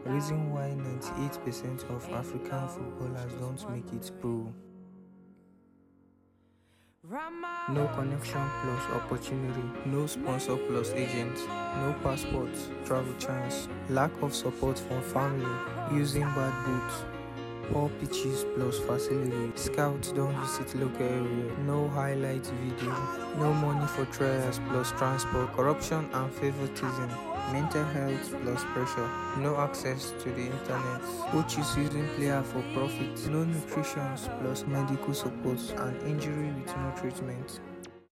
reason why 98% of African footballers don't make it pro. No connection plus opportunity, no sponsor plus agent, no passport, travel chance, lack of support from family, using bad boots, poor pitches plus facility, scouts don't visit local area, no highlight video, no money for trials plus transport, corruption and favoritism, mental health plus pressure, no access to the internet, coaches using player for profit, no nutrition plus medical support, and injury with no treatment.